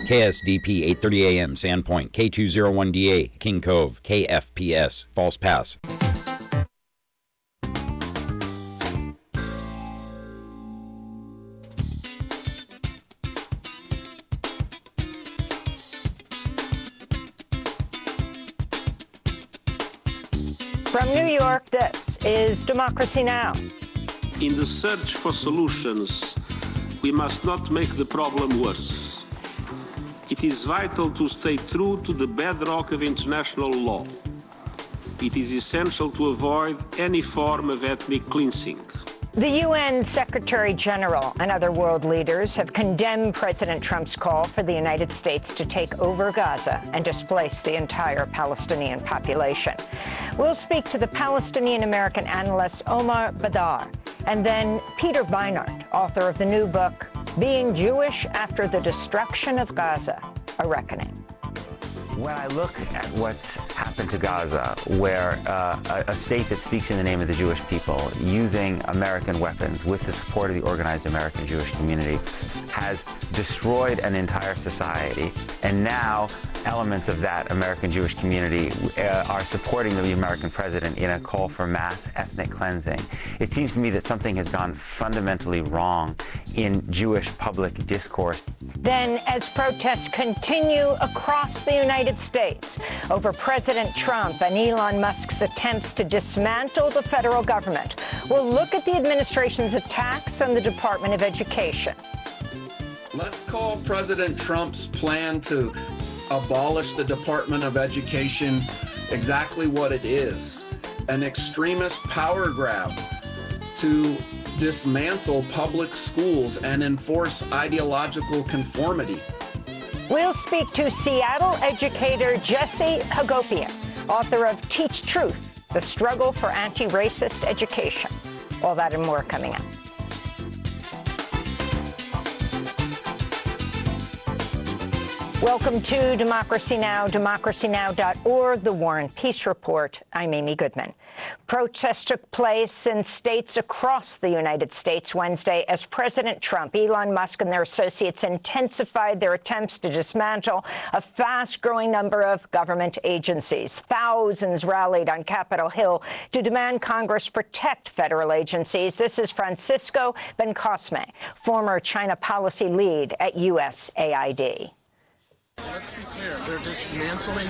KSDP 8:30 a.m. Sandpoint, K201DA, King Cove, KFPS, False Pass. From New York, this is Democracy Now! In the search for solutions, we must not make the problem worse. It is vital to stay true to the bedrock of international law. It is essential to avoid any form of ethnic cleansing. The UN Secretary General and other world leaders have condemned President Trump's call for the United States to take over Gaza and displace the entire Palestinian population. We'll speak to the Palestinian-American analyst Omar Badar, and then Peter Beinart, author of the new book, Being Jewish After the Destruction of Gaza, A Reckoning. When I look at what's happened to Gaza, where a state that speaks in the name of the Jewish people, using American weapons with the support of the organized American Jewish community, has destroyed an entire society, and now elements of that American Jewish community are supporting the American president in a call for mass ethnic cleansing. It seems to me that something has gone fundamentally wrong in Jewish public discourse. Then, as protests continue across the United States over President Trump and Elon Musk's attempts to dismantle the federal government, we'll look at the administration's attacks on the Department of Education. Let's call President Trump's plan to abolish the Department of Education exactly what it is: an extremist power grab to dismantle public schools and enforce ideological conformity. We'll speak to Seattle educator Jesse Hagopian, author of Teach Truth, The Struggle for Anti-Racist Education. All that and more coming up. Welcome to Democracy Now!, democracynow.org, The War and Peace Report. I'm Amy Goodman. Protests took place in states across the United States Wednesday as President Trump, Elon Musk, and their associates intensified their attempts to dismantle a fast-growing number of government agencies. Thousands rallied on Capitol Hill to demand Congress protect federal agencies. This is Francisco Bencosme, former China policy lead at USAID. Let's be clear, they're dismantling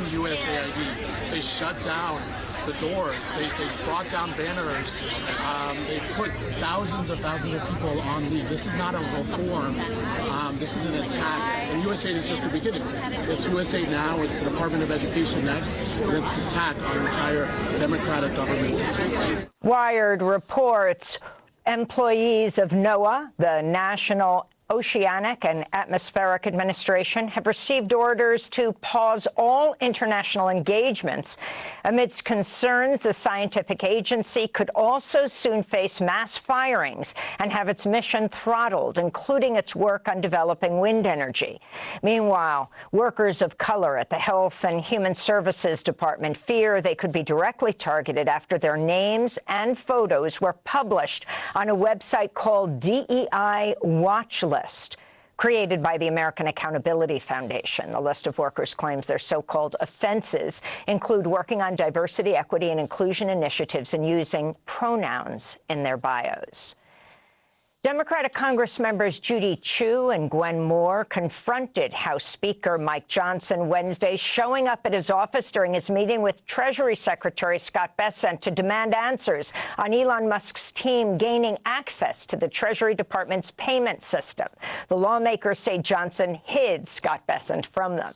USAID. They shut down the doors. They brought down banners. They put thousands of people on leave. This is not a reform. This is an attack. And USAID is just the beginning. It's USAID now, it's the Department of Education next, and it's an attack on our entire democratic government system. Wired reports employees of NOAA, the National Oceanic and Atmospheric Administration, have received orders to pause all international engagements amidst concerns the scientific agency could also soon face mass firings and have its mission throttled, including its work on developing wind energy. Meanwhile, workers of color at the Health and Human Services Department fear they could be directly targeted after their names and photos were published on a website called DEI Watch List, created by the American Accountability Foundation. The list of workers claims their so-called offenses include working on diversity, equity, and inclusion initiatives and using pronouns in their bios. Democratic Congress members Judy Chu and Gwen Moore confronted House Speaker Mike Johnson Wednesday, showing up at his office during his meeting with Treasury Secretary Scott Bessent to demand answers on Elon Musk's team gaining access to the Treasury Department's payment system. The lawmakers say Johnson hid Scott Bessent from them.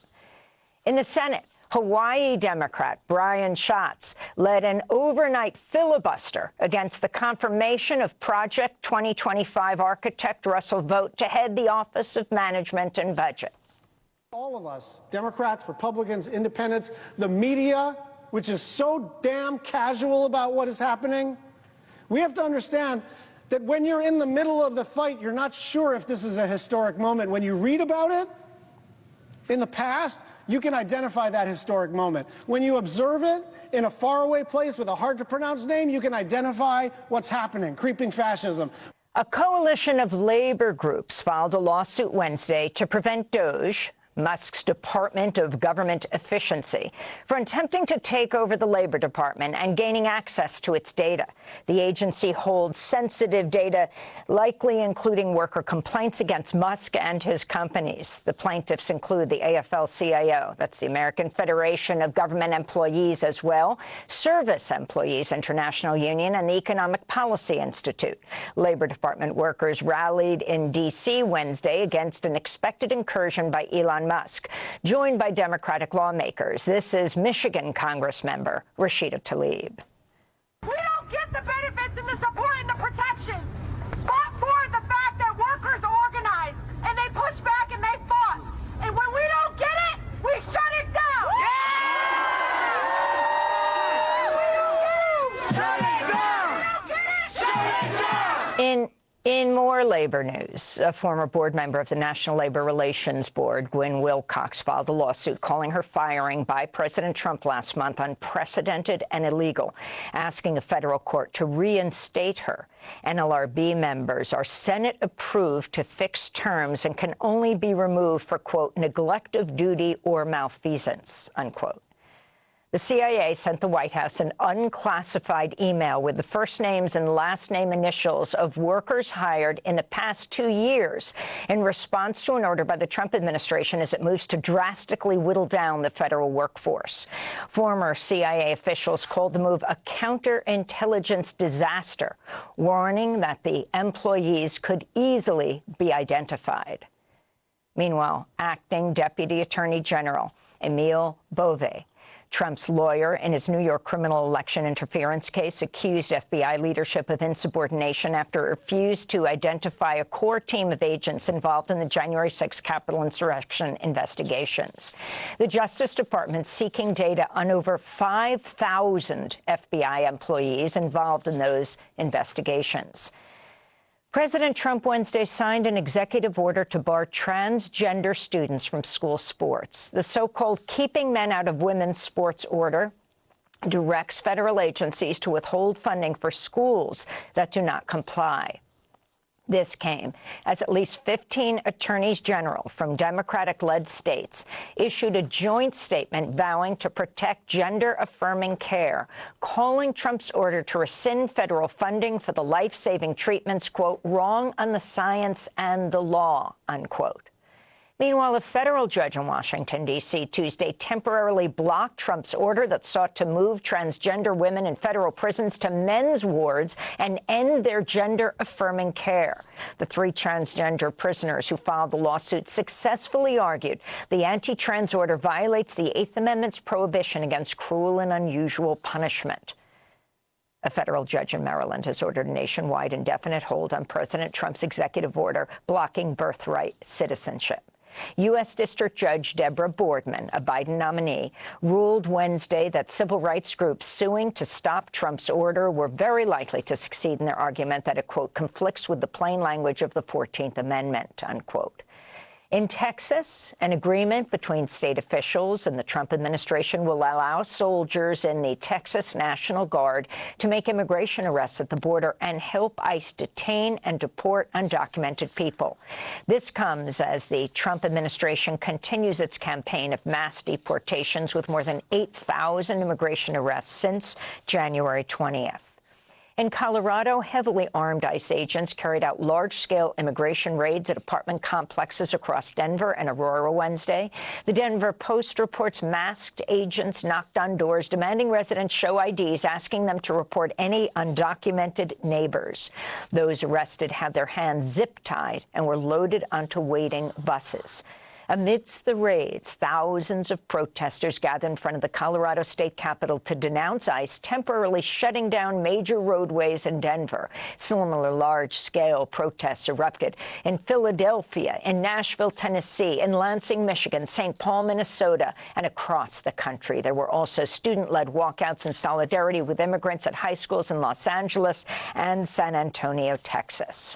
In the Senate, Hawaii Democrat Brian Schatz led an overnight filibuster against the confirmation of Project 2025 architect Russell Vought to head the Office of Management and Budget. All of us, Democrats, Republicans, Independents, the media, which is so damn casual about what is happening, we have to understand that when you're in the middle of the fight, you're not sure if this is a historic moment. When you read about it in the past, you can identify that historic moment. When you observe it in a faraway place with a hard-to-pronounce name, you can identify what's happening, creeping fascism. A coalition of labor groups filed a lawsuit Wednesday to prevent DOJ, Musk's Department of Government Efficiency, for attempting to take over the Labor Department and gaining access to its data. The agency holds sensitive data, likely including worker complaints against Musk and his companies. The plaintiffs include the AFL-CIO, that's the American Federation of Government Employees as well, Service Employees International Union, and the Economic Policy Institute. Labor Department workers rallied in D.C. Wednesday against an expected incursion by Elon Musk, joined by Democratic lawmakers. This is Michigan Congressmember Rashida Tlaib. We don't get the benefits and the support and the protections, but for the fact that workers organized and they pushed back and they fought. And when we don't get it, we shut it down. Shut it down! Shut it down! In more labor news, a former board member of the National Labor Relations Board, Gwen Wilcox, filed a lawsuit calling her firing by President Trump last month unprecedented and illegal, asking a federal court to reinstate her. NLRB members are Senate approved to fixed terms and can only be removed for, quote, neglect of duty or malfeasance, unquote. The CIA sent the White House an unclassified email with the first names and last name initials of workers hired in the past 2 years in response to an order by the Trump administration as it moves to drastically whittle down the federal workforce. Former CIA officials called the move a counterintelligence disaster, warning that the employees could easily be identified. Meanwhile, acting Deputy Attorney General Emil Bove, Trump's lawyer in his New York criminal election interference case, accused FBI leadership of insubordination after it refused to identify a core team of agents involved in the January 6 Capitol insurrection investigations. The Justice Department seeking data on over 5,000 FBI employees involved in those investigations. President Trump Wednesday signed an executive order to bar transgender students from school sports. The so-called Keeping Men Out of Women's Sports order directs federal agencies to withhold funding for schools that do not comply. This came as at least 15 attorneys general from Democratic-led states issued a joint statement vowing to protect gender-affirming care, calling Trump's order to rescind federal funding for the life-saving treatments, quote, wrong on the science and the law, unquote. Meanwhile, a federal judge in Washington, D.C., Tuesday temporarily blocked Trump's order that sought to move transgender women in federal prisons to men's wards and end their gender-affirming care. The 3 transgender prisoners who filed the lawsuit successfully argued the anti-trans order violates the Eighth Amendment's prohibition against cruel and unusual punishment. A federal judge in Maryland has ordered a nationwide indefinite hold on President Trump's executive order blocking birthright citizenship. U.S. District Judge Deborah Boardman, a Biden nominee, ruled Wednesday that civil rights groups suing to stop Trump's order were very likely to succeed in their argument that it, quote, conflicts with the plain language of the 14th Amendment, unquote. In Texas, an agreement between state officials and the Trump administration will allow soldiers in the Texas National Guard to make immigration arrests at the border and help ICE detain and deport undocumented people. This comes as the Trump administration continues its campaign of mass deportations with more than 8,000 immigration arrests since January 20th. In Colorado, heavily armed ICE agents carried out large-scale immigration raids at apartment complexes across Denver and Aurora Wednesday. The Denver Post reports masked agents knocked on doors, demanding residents show IDs, asking them to report any undocumented neighbors. Those arrested had their hands zip-tied and were loaded onto waiting buses. Amidst the raids, thousands of protesters gathered in front of the Colorado State Capitol to denounce ICE temporarily shutting down major roadways in Denver. Similar large-scale protests erupted in Philadelphia, in Nashville, Tennessee, in Lansing, Michigan, St. Paul, Minnesota, and across the country. There were also student-led walkouts in solidarity with immigrants at high schools in Los Angeles and San Antonio, Texas.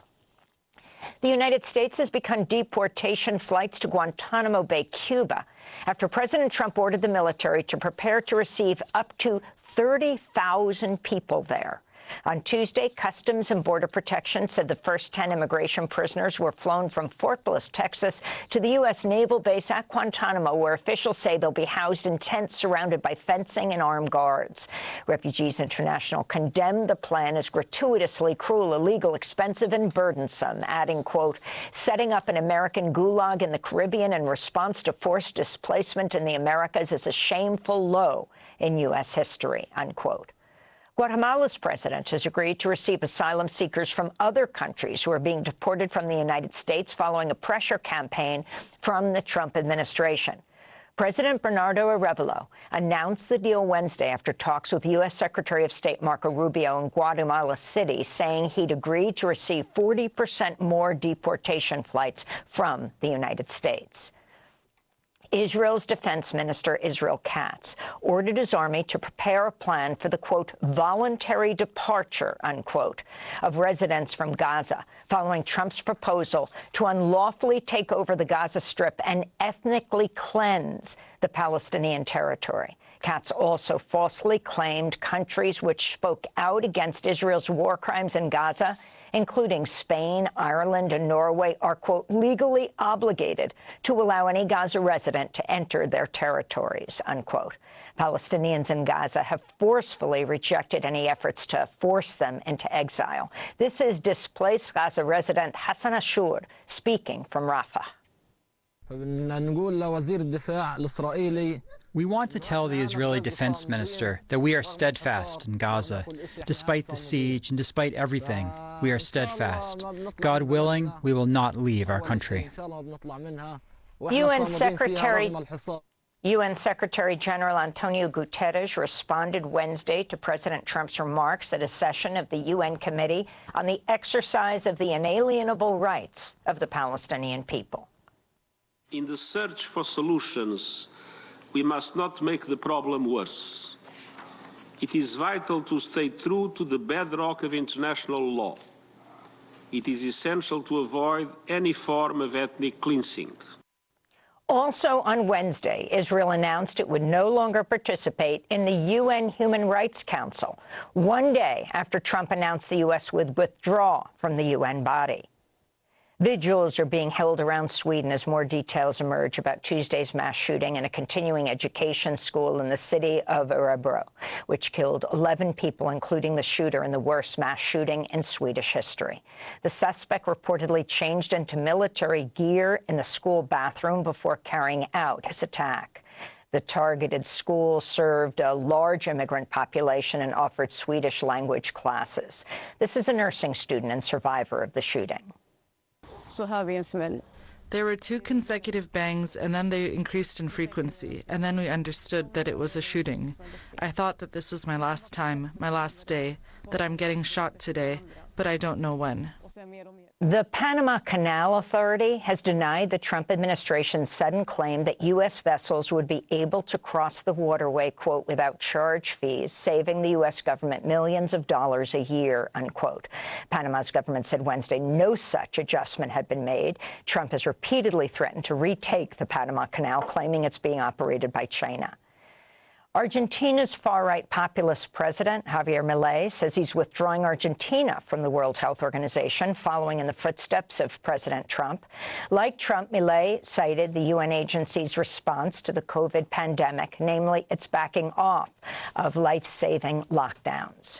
The United States has begun deportation flights to Guantanamo Bay, Cuba, after President Trump ordered the military to prepare to receive up to 30,000 people there. On Tuesday, Customs and Border Protection said the first 10 immigration prisoners were flown from Fort Bliss, Texas, to the U.S. Naval Base at Guantanamo, where officials say they'll be housed in tents surrounded by fencing and armed guards. Refugees International condemned the plan as gratuitously cruel, illegal, expensive, and burdensome, adding, quote, setting up an American gulag in the Caribbean in response to forced displacement in the Americas is a shameful low in U.S. history, unquote. Guatemala's president has agreed to receive asylum seekers from other countries who are being deported from the United States following a pressure campaign from the Trump administration. President Bernardo Arévalo announced the deal Wednesday after talks with U.S. Secretary of State Marco Rubio in Guatemala City, saying he'd agreed to receive 40% more deportation flights from the United States. Israel's defense minister, Israel Katz, ordered his army to prepare a plan for the, quote, voluntary departure, unquote, of residents from Gaza, following Trump's proposal to unlawfully take over the Gaza Strip and ethnically cleanse the Palestinian territory. Katz also falsely claimed countries which spoke out against Israel's war crimes in Gaza, including Spain, Ireland, and Norway, are, quote, legally obligated to allow any Gaza resident to enter their territories, unquote. Palestinians in Gaza have forcefully rejected any efforts to force them into exile. This is displaced Gaza resident Hassan Ashur speaking from Rafah. We want to tell the Israeli defense minister that we are steadfast in Gaza. Despite the siege and despite everything, we are steadfast. God willing, we will not leave our country. UN Secretary General Antonio Guterres responded Wednesday to President Trump's remarks at a session of the UN Committee on the exercise of the inalienable rights of the Palestinian people. In the search for solutions, we must not make the problem worse. It is vital to stay true to the bedrock of international law. It is essential to avoid any form of ethnic cleansing. Also on Wednesday, Israel announced it would no longer participate in the UN Human Rights Council, one day after Trump announced the U.S. would withdraw from the UN body. Vigils are being held around Sweden as more details emerge about Tuesday's mass shooting in a continuing education school in the city of Örebro, which killed 11 people, including the shooter in the worst mass shooting in Swedish history. The suspect reportedly changed into military gear in the school bathroom before carrying out his attack. The targeted school served a large immigrant population and offered Swedish language classes. This is a nursing student and survivor of the shooting. There were 2 consecutive bangs, and then they increased in frequency, and then we understood that it was a shooting. I thought that this was my last time, my last day, that I'm getting shot today, but I don't know when. The Panama Canal Authority has denied the Trump administration's sudden claim that U.S. vessels would be able to cross the waterway, quote, without charge fees, saving the U.S. government millions of dollars a year, unquote. Panama's government said Wednesday no such adjustment had been made. Trump has repeatedly threatened to retake the Panama Canal, claiming it's being operated by China. Argentina's far-right populist president, Javier Milei, says he's withdrawing Argentina from the World Health Organization, following in the footsteps of President Trump. Like Trump, Milei cited the UN agency's response to the COVID pandemic, namely its backing off of life-saving lockdowns.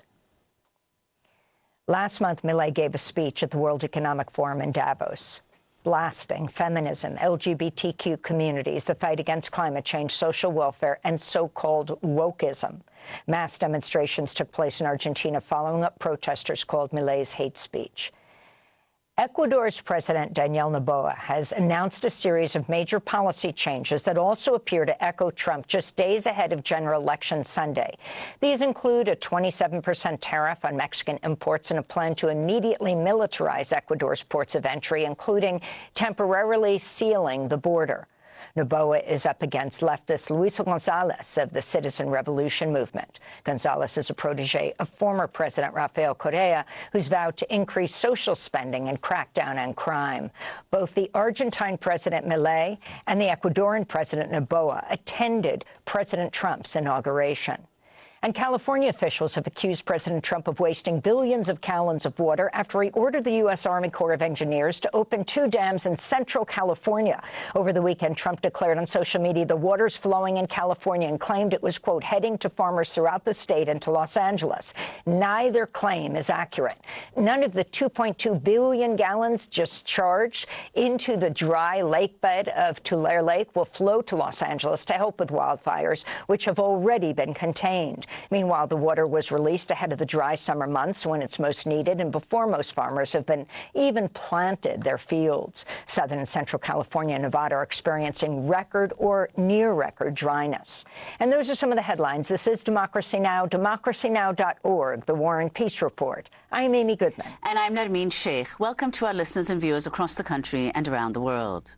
Last month, Milei gave a speech at the World Economic Forum in Davos, blasting feminism, LGBTQ communities, the fight against climate change, social welfare, and so-called wokeism. Mass demonstrations took place in Argentina following up protesters called Milei's hate speech. Ecuador's President Daniel Noboa has announced a series of major policy changes that also appear to echo Trump just days ahead of general election Sunday. These include a 27% tariff on Mexican imports and a plan to immediately militarize Ecuador's ports of entry, including temporarily sealing the border. Noboa is up against leftist Luis Gonzalez of the Citizen Revolution movement. Gonzalez is a protege of former President Rafael Correa, who's vowed to increase social spending and crack down on crime. Both the Argentine President Milei and the Ecuadorian President Noboa attended President Trump's inauguration. And California officials have accused President Trump of wasting billions of gallons of water after he ordered the U.S. Army Corps of Engineers to open 2 dams in central California. Over the weekend, Trump declared on social media the water's flowing in California and claimed it was, quote, heading to farmers throughout the state and to Los Angeles. Neither claim is accurate. None of the 2.2 billion gallons discharged into the dry lake bed of Tulare Lake will flow to Los Angeles to help with wildfires, which have already been contained. Meanwhile, the water was released ahead of the dry summer months when it's most needed and before most farmers have been even planted their fields. Southern and Central California and Nevada are experiencing record or near record dryness. And those are some of the headlines. This is Democracy Now!, democracynow.org, The War and Peace Report. I'm Amy Goodman. And I'm Nermeen Sheikh. Welcome to our listeners and viewers across the country and around the world.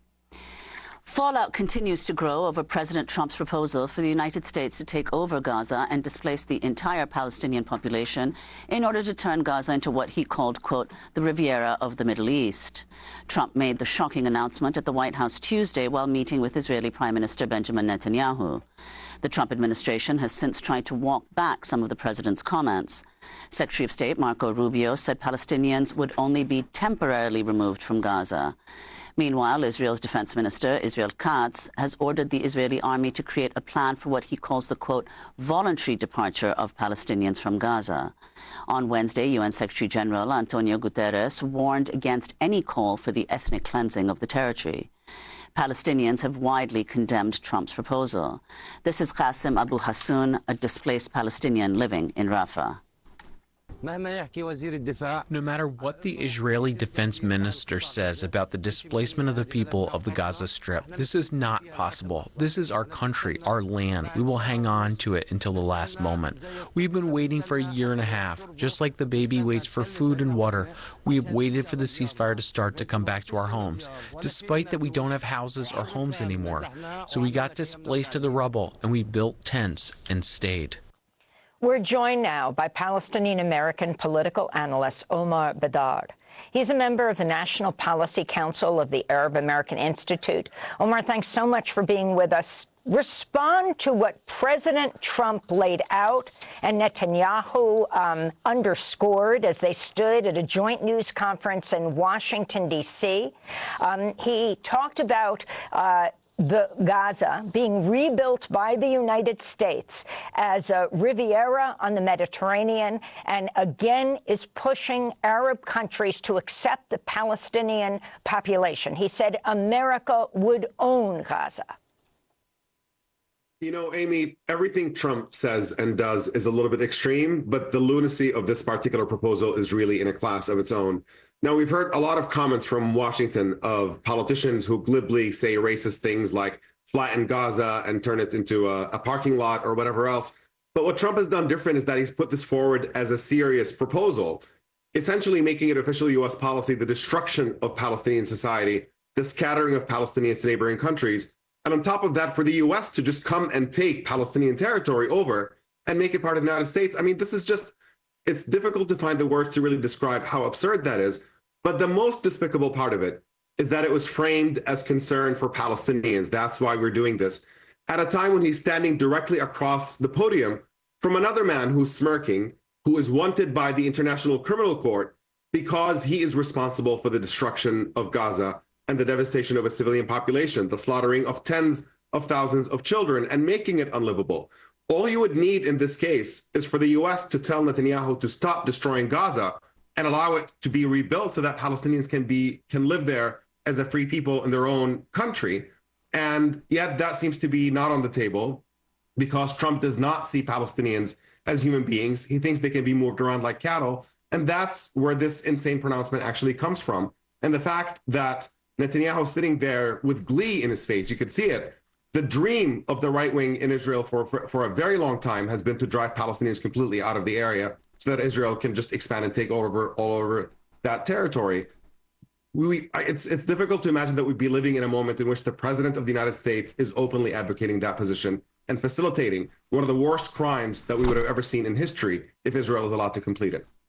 Fallout continues to grow over President Trump's proposal for the United States to take over Gaza and displace the entire Palestinian population in order to turn Gaza into what he called, quote, the Riviera of the Middle East. Trump made the shocking announcement at the White House Tuesday while meeting with Israeli Prime Minister Benjamin Netanyahu. The Trump administration has since tried to walk back some of the president's comments. Secretary of State Marco Rubio said Palestinians would only be temporarily removed from Gaza. Meanwhile, Israel's defense minister, Israel Katz, has ordered the Israeli army to create a plan for what he calls the, quote, voluntary departure of Palestinians from Gaza. On Wednesday, UN Secretary General Antonio Guterres warned against any call for the ethnic cleansing of the territory. Palestinians have widely condemned Trump's proposal. This is Qasem Abu Hassoun, a displaced Palestinian living in Rafah. No matter what the Israeli defense minister says about the displacement of the people of the Gaza Strip, this is not possible. This is our country, our land. We will hang on to it until the last moment. We've been waiting for a year and a half, just like the baby waits for food and water. We have waited for the ceasefire to start to come back to our homes, despite that we don't have houses or homes anymore. So we got displaced to the rubble, and we built tents and stayed. We're joined now by Palestinian-American political analyst Omar Bedard. He's a member of the National Policy Council of the Arab American Institute. Omar, thanks so much for being with us. Respond to what President Trump laid out and Netanyahu underscored as they stood at a joint news conference in Washington, D.C. He talked about the Gaza being rebuilt by the United States as a Riviera on the Mediterranean, and again is pushing Arab countries to accept the Palestinian population. He said America would own Gaza. You know, Amy, everything Trump says and does is a little bit extreme, but the lunacy of this particular proposal is really in a class of its own. Now, we've heard a lot of comments from Washington of politicians who glibly say racist things like flatten Gaza and turn it into a parking lot or whatever else. But what Trump has done different is that he's put this forward as a serious proposal, essentially making it official U.S. policy, the destruction of Palestinian society, the scattering of Palestinians to neighboring countries. And on top of that, for the U.S. to just come and take Palestinian territory over and make it part of the United States. I mean, this is just, it's difficult to find the words to really describe how absurd that is. But the most despicable part of it is that it was framed as concern for Palestinians. That's why we're doing this. At a time when he's standing directly across the podium from another man who's smirking, who is wanted by the International Criminal Court because he is responsible for the destruction of Gaza and the devastation of a civilian population, the slaughtering of tens of thousands of children and making it unlivable. All you would need in this case is for the U.S. to tell Netanyahu to stop destroying Gaza and allow it to be rebuilt so that Palestinians can live there as a free people in their own country. And yet that seems to be not on the table because Trump does not see Palestinians as human beings. He thinks they can be moved around like cattle. And that's where this insane pronouncement actually comes from. And the fact that Netanyahu sitting there with glee in his face, you could see it. The dream of the right wing in Israel for a very long time has been to drive Palestinians completely out of the area so that Israel can just expand and take over all over that territory. It's difficult to imagine that we'd be living in a moment in which the president of the United States is openly advocating that position and facilitating one of the worst crimes that we would have ever seen in history if Israel is allowed to complete it.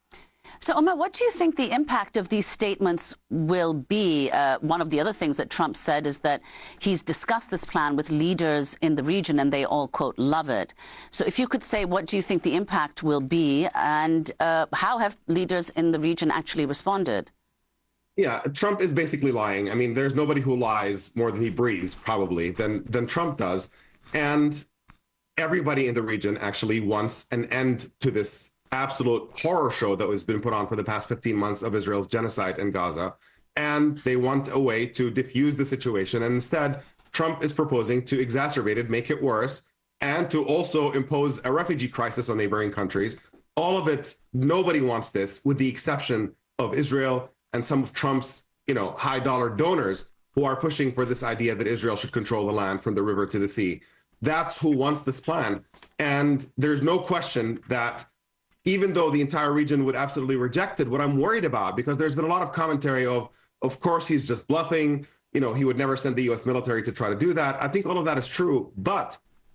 So, Omar, what do you think the impact of these statements will be? One of the other things that Trump said is that he's discussed this plan with leaders in the region and they all, quote, love it. So if you could say, what do you think the impact will be, and how have leaders in the region actually responded? Yeah, Trump is basically lying. I mean, there's nobody who lies more than he breathes, probably, than Trump does. And everybody in the region actually wants an end to this absolute horror show that has been put on for the past 15 months of Israel's genocide in Gaza. And they want a way to diffuse the situation. And instead, Trump is proposing to exacerbate it, make it worse, and to also impose a refugee crisis on neighboring countries. All of it, nobody wants this, with the exception of Israel and some of Trump's, high dollar donors who are pushing for this idea that Israel should control the land from the river to the sea. That's who wants this plan. And there's no question that even though the entire region would absolutely reject it, what I'm worried about, because there's been a lot of commentary of course, he's just bluffing, he would never send the US military to try to do that. I think all of that is true. But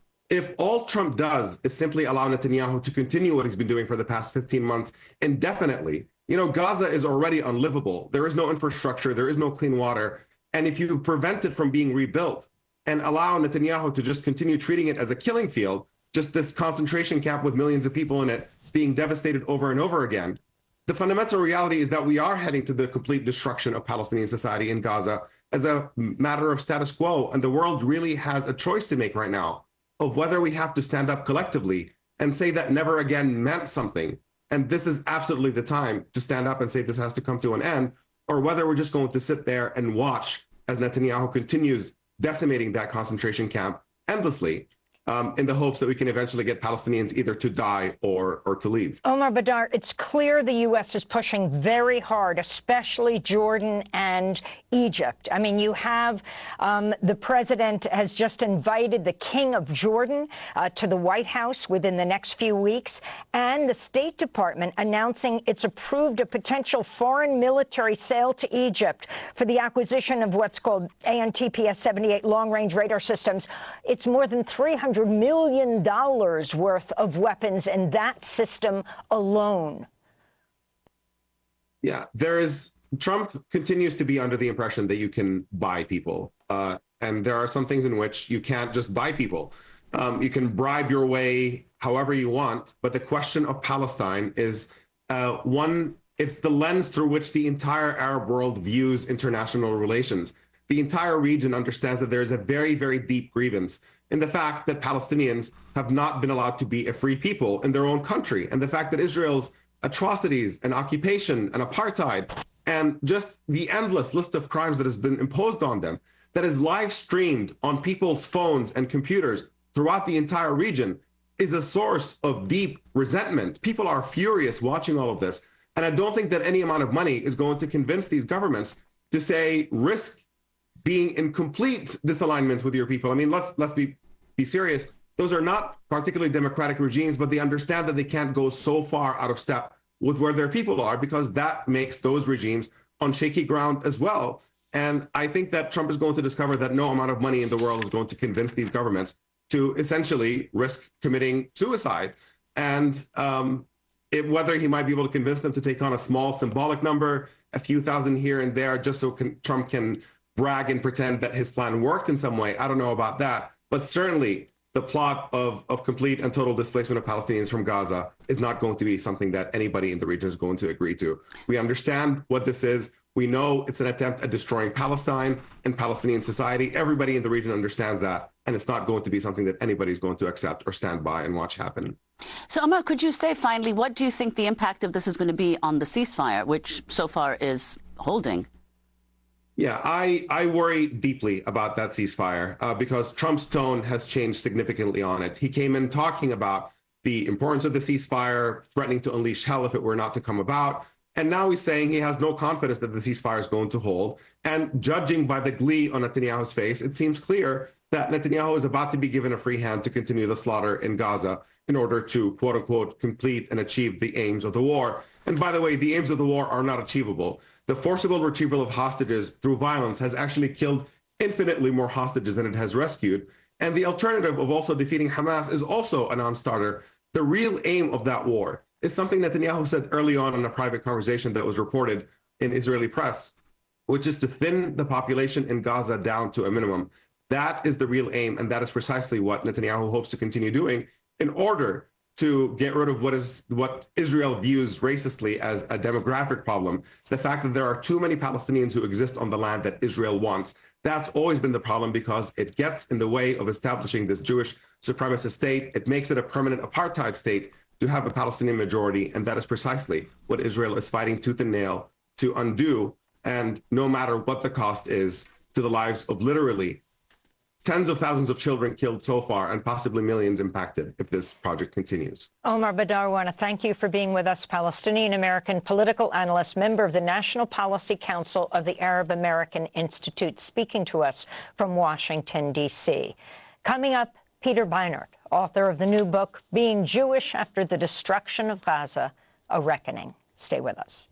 if all Trump does is simply allow Netanyahu to continue what he's been doing for the past 15 months indefinitely, Gaza is already unlivable. There is no infrastructure, there is no clean water. And if you prevent it from being rebuilt and allow Netanyahu to just continue treating it as a killing field, just this concentration camp with millions of people in it, being devastated over and over again. The fundamental reality is that we are heading to the complete destruction of Palestinian society in Gaza as a matter of status quo. And the world really has a choice to make right now of whether we have to stand up collectively and say that never again meant something. And this is absolutely the time to stand up and say this has to come to an end, or whether we're just going to sit there and watch as Netanyahu continues decimating that concentration camp endlessly, in the hopes that we can eventually get Palestinians either to die or to leave. Omar Badar, it's clear the U.S. is pushing very hard, especially Jordan and Egypt. I mean, you have the president has just invited the King of Jordan to the White House within the next few weeks, and the State Department announcing it's approved a potential foreign military sale to Egypt for the acquisition of what's called ANTPS-78 long-range radar systems. It's more than $300 million worth of weapons in that system alone. Yeah, Trump continues to be under the impression that you can buy people. And there are some things in which you can't just buy people. You can bribe your way however you want. But the question of Palestine is it's the lens through which the entire Arab world views international relations. The entire region understands that there is a very, very deep grievance in the fact that Palestinians have not been allowed to be a free people in their own country, and the fact that Israel's atrocities and occupation and apartheid and just the endless list of crimes that has been imposed on them, that is live streamed on people's phones and computers throughout the entire region, is a source of deep resentment. People are furious watching all of this. And I don't think that any amount of money is going to convince these governments to say, risk being in complete disalignment with your people. I mean, let's be serious. Those are not particularly democratic regimes, but they understand that they can't go so far out of step with where their people are, because that makes those regimes on shaky ground as well. And I think that Trump is going to discover that no amount of money in the world is going to convince these governments to essentially risk committing suicide. And whether he might be able to convince them to take on a small symbolic number, a few thousand here and there, just so Trump can brag and pretend that his plan worked in some way, I don't know about that. But certainly the plot of complete and total displacement of Palestinians from Gaza is not going to be something that anybody in the region is going to agree to. We understand what this is. We know it's an attempt at destroying Palestine and Palestinian society. Everybody in the region understands that. And it's not going to be something that anybody's going to accept or stand by and watch happen. So, Omar, could you say finally, what do you think the impact of this is going to be on the ceasefire, which so far is holding? Yeah, I worry deeply about that ceasefire because Trump's tone has changed significantly on it. He came in talking about the importance of the ceasefire, threatening to unleash hell if it were not to come about. And now he's saying he has no confidence that the ceasefire is going to hold. And judging by the glee on Netanyahu's face, it seems clear that Netanyahu is about to be given a free hand to continue the slaughter in Gaza in order to, quote unquote, complete and achieve the aims of the war. And by the way, the aims of the war are not achievable. The forcible retrieval of hostages through violence has actually killed infinitely more hostages than it has rescued. And the alternative of also defeating Hamas is also a non-starter. The real aim of that war is something Netanyahu said early on in a private conversation that was reported in Israeli press, which is to thin the population in Gaza down to a minimum. That is the real aim, and that is precisely what Netanyahu hopes to continue doing in order to get rid of what Israel views racistly as a demographic problem. The fact that there are too many Palestinians who exist on the land that Israel wants. That's always been the problem because it gets in the way of establishing this Jewish supremacist state. It makes it a permanent apartheid state to have a Palestinian majority, and that is precisely what Israel is fighting tooth and nail to undo, and no matter what the cost is to the lives of literally tens of thousands of children killed so far and possibly millions impacted if this project continues. Omar Badar, I want to thank you for being with us, Palestinian-American political analyst, member of the National Policy Council of the Arab American Institute, speaking to us from Washington, D.C. Coming up, Peter Beinart, author of the new book, Being Jewish After the Destruction of Gaza, A Reckoning. Stay with us.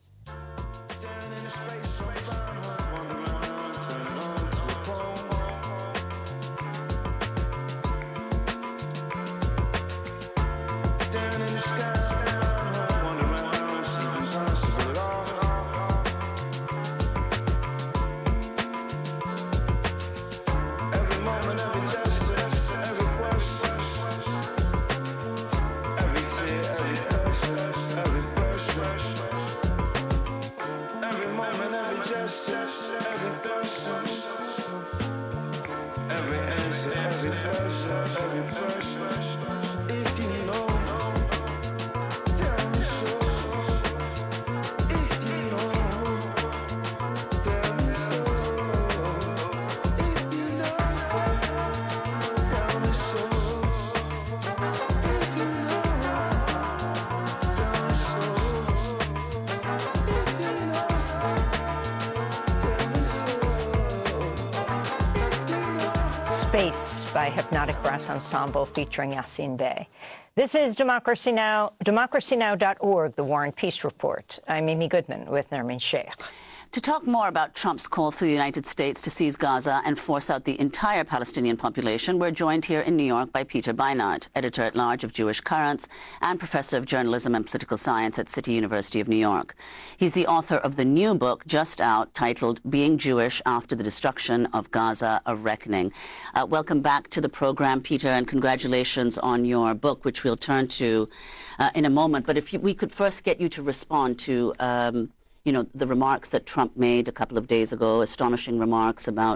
Space by Hypnotic Brass Ensemble featuring Yassine Bey. This is Democracy Now!, democracynow.org, The War and Peace Report. I'm Amy Goodman with Nermeen Sheikh. To talk more about Trump's call for the United States to seize Gaza and force out the entire Palestinian population, we're joined here in New York by Peter Beinart, editor-at-large of Jewish Currents and professor of journalism and political science at City University of New York. He's the author of the new book just out titled Being Jewish After the Destruction of Gaza, A Reckoning. Welcome back to the program, Peter, and congratulations on your book, which we'll turn to in a moment. But if we could first get you to respond to the remarks that Trump made a couple of days ago, astonishing remarks about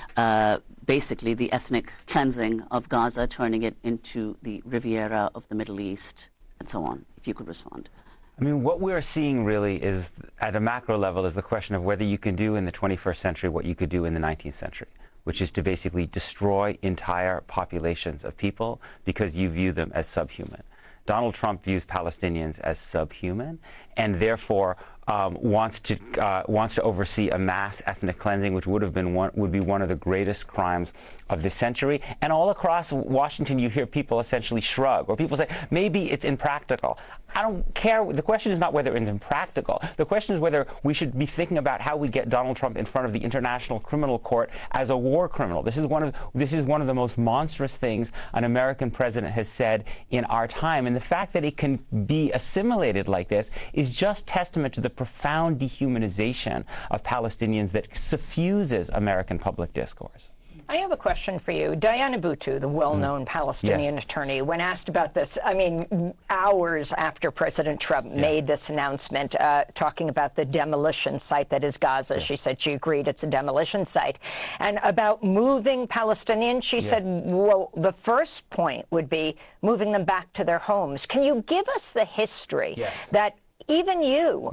basically the ethnic cleansing of Gaza, turning it into the Riviera of the Middle East, and so on. If you could respond. I mean, what we're seeing really is, at a macro level, is the question of whether you can do in the 21st century what you could do in the 19th century, which is to basically destroy entire populations of people because you view them as subhuman. Donald Trump views Palestinians as subhuman, and therefore wants to oversee a mass ethnic cleansing, which would be one of the greatest crimes of this century. And all across Washington, you hear people essentially shrug, or people say maybe it's impractical. I don't care. The question is not whether it's impractical. The question is whether we should be thinking about how we get Donald Trump in front of the International Criminal Court as a war criminal. This is one of the most monstrous things an American president has said in our time, and the fact that it can be assimilated like this is just testament to the profound dehumanization of Palestinians that suffuses American public discourse. I have a question for you. Diana Buttu, the well-known Palestinian attorney, when asked about this, I mean, hours after President Trump made this announcement, talking about the demolition site that is Gaza, she said she agreed it's a demolition site. And about moving Palestinians, she said, well, the first point would be moving them back to their homes. Can you give us the history that even you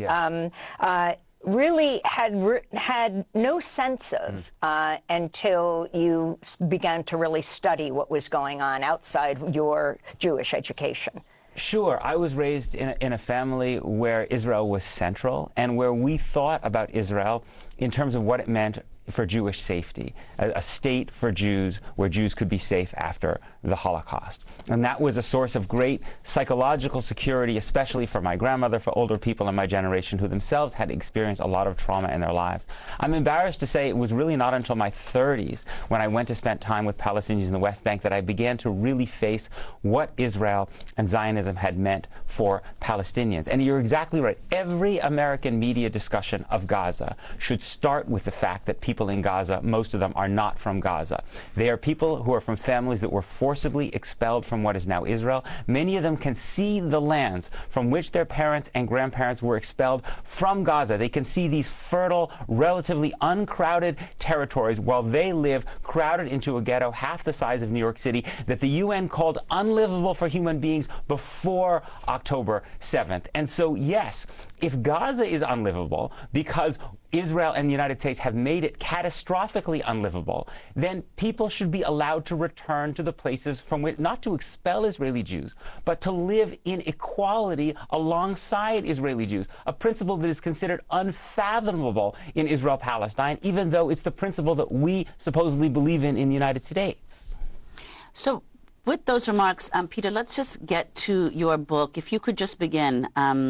really had no sense of until you began to really study what was going on outside your Jewish education? Sure. I was raised in a family where Israel was central and where we thought about Israel in terms of what it meant for Jewish safety, a state for Jews where Jews could be safe after the Holocaust. And that was a source of great psychological security, especially for my grandmother, for older people in my generation who themselves had experienced a lot of trauma in their lives. I'm embarrassed to say it was really not until my 30s, when I went to spend time with Palestinians in the West Bank, that I began to really face what Israel and Zionism had meant for Palestinians. And you're exactly right. Every American media discussion of Gaza should start with the fact that people in Gaza, most of them, are not from Gaza. They are people who are from families that were forcibly expelled from what is now Israel. Many of them can see the lands from which their parents and grandparents were expelled from Gaza. They can see these fertile, relatively uncrowded territories while they live crowded into a ghetto half the size of New York City that the UN called unlivable for human beings before October 7th. And so, yes, if Gaza is unlivable because Israel and the United States have made it catastrophically unlivable, then people should be allowed to return to the places from which, not to expel Israeli Jews, but to live in equality alongside Israeli Jews, a principle that is considered unfathomable in Israel-Palestine, even though it's the principle that we supposedly believe in the United States. So, with those remarks, Peter, let's just get to your book. If you could just begin.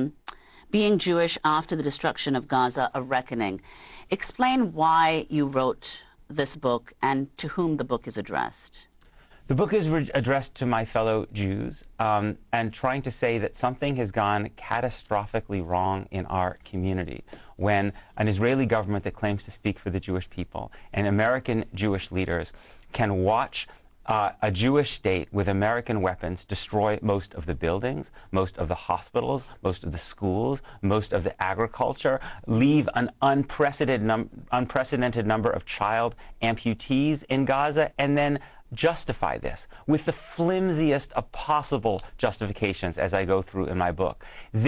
Being Jewish After the Destruction of Gaza, A Reckoning. Explain why you wrote this book and to whom the book is addressed. The book is addressed to my fellow Jews and trying to say that something has gone catastrophically wrong in our community when an Israeli government that claims to speak for the Jewish people and American Jewish leaders can watch a Jewish state with American weapons destroy most of the buildings, most of the hospitals, most of the schools, most of the agriculture, leave an unprecedented number of child amputees in Gaza, and then justify this with the flimsiest of possible justifications, as I go through in my book.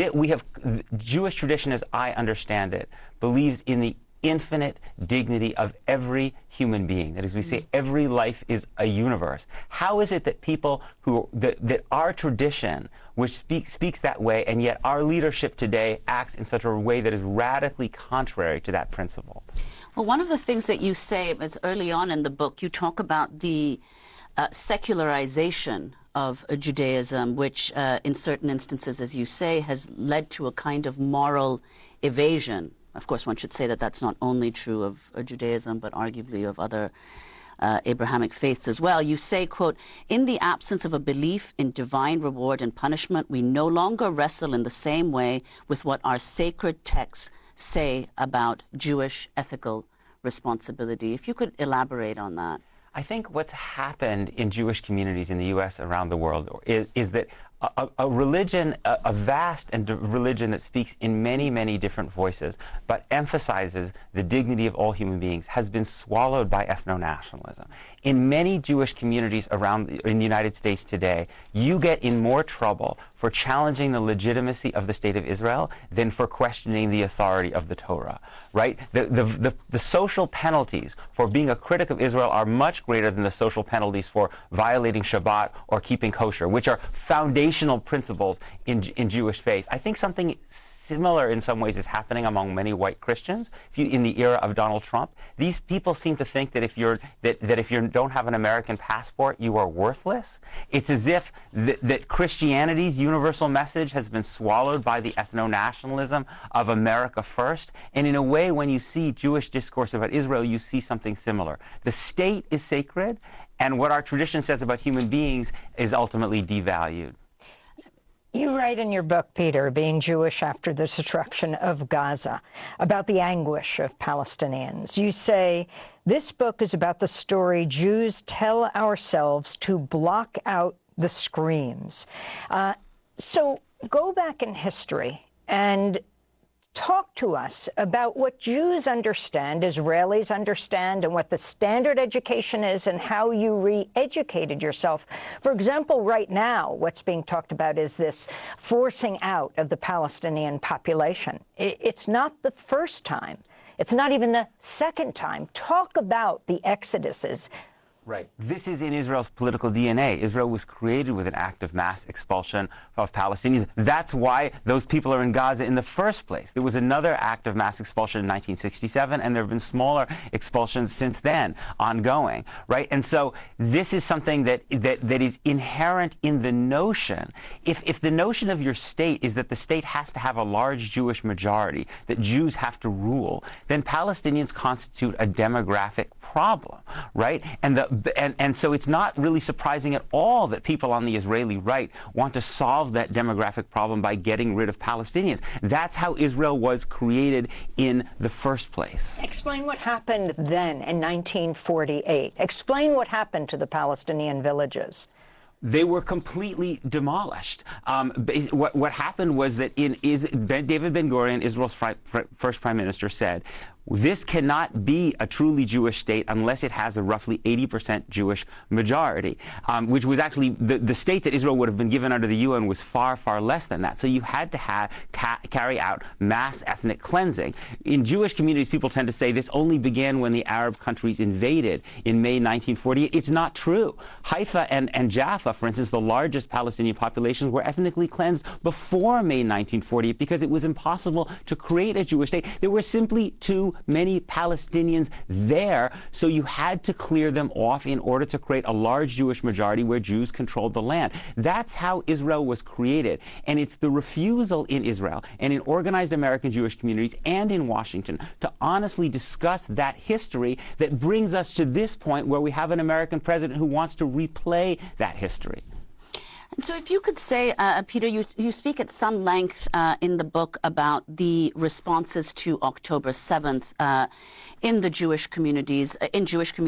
Jewish tradition, as I understand it, believes in the infinite dignity of every human being. That is, we say every life is a universe. How is it that people that our tradition, which speaks that way, and yet our leadership today acts in such a way that is radically contrary to that principle? Well, one of the things that you say is early on in the book, you talk about the secularization of Judaism, which in certain instances, as you say, has led to a kind of moral evasion. Of course, one should say that that's not only true of Judaism, but arguably of other Abrahamic faiths as well. You say, quote, "In the absence of a belief in divine reward and punishment, we no longer wrestle in the same way with what our sacred texts say about Jewish ethical responsibility." If you could elaborate on that. I think what's happened in Jewish communities in the U.S. around the world is that a religion, a vast religion that speaks in many, many different voices, but emphasizes the dignity of all human beings, has been swallowed by ethno-nationalism. In many Jewish communities in the United States today, you get in more trouble for challenging the legitimacy of the State of Israel than for questioning the authority of the Torah, right? The social penalties for being a critic of Israel are much greater than the social penalties for violating Shabbat or keeping kosher, which are foundational principles in Jewish faith. I think something similar in some ways is happening among many white Christians. In the era of Donald Trump, these people seem to think that if you don't have an American passport, you are worthless. It's as if that Christianity's universal message has been swallowed by the ethno-nationalism of America first. And in a way, when you see Jewish discourse about Israel, you see something similar. The state is sacred, and what our tradition says about human beings is ultimately devalued. You write in your book, Peter, Being Jewish After the Destruction of Gaza, about the anguish of Palestinians. You say, this book is about the story Jews tell ourselves to block out the screams. So go back in history and talk to us about what Jews understand, Israelis understand, and what the standard education is and how you re-educated yourself. For example, right now, what's being talked about is this forcing out of the Palestinian population. It's not the first time. It's not even the second time. Talk about the exoduses. Right. This is in Israel's political DNA. Israel was created with an act of mass expulsion of Palestinians. That's why those people are in Gaza in the first place. There was another act of mass expulsion in 1967, and there have been smaller expulsions since then, ongoing, right? And so this is something that is inherent in the notion. If the notion of your state is that the state has to have a large Jewish majority, that Jews have to rule, then Palestinians constitute a demographic problem, right? And so it's not really surprising at all that people on the Israeli right want to solve that demographic problem by getting rid of Palestinians. That's how Israel was created in the first place. Explain what happened then in 1948. Explain what happened to the Palestinian villages. They were completely demolished. What happened was that David Ben-Gurion, Israel's first prime minister, said, this cannot be a truly Jewish state unless it has a roughly 80% Jewish majority, which was actually the state that Israel would have been given under the UN was far, far less than that. So you had to carry out mass ethnic cleansing. In Jewish communities, people tend to say this only began when the Arab countries invaded in May 1948. It's not true. Haifa and Jaffa, for instance, the largest Palestinian populations, were ethnically cleansed before May 1948 because it was impossible to create a Jewish state. There were simply too many Palestinians there, so you had to clear them off in order to create a large Jewish majority where Jews controlled the land. That's how Israel was created, and it's the refusal in Israel and in organized American Jewish communities and in Washington to honestly discuss that history that brings us to this point where we have an American president who wants to replay that history. And so if you could say, Peter, you speak at some length in the book about the responses to October 7th in the Jewish communities, and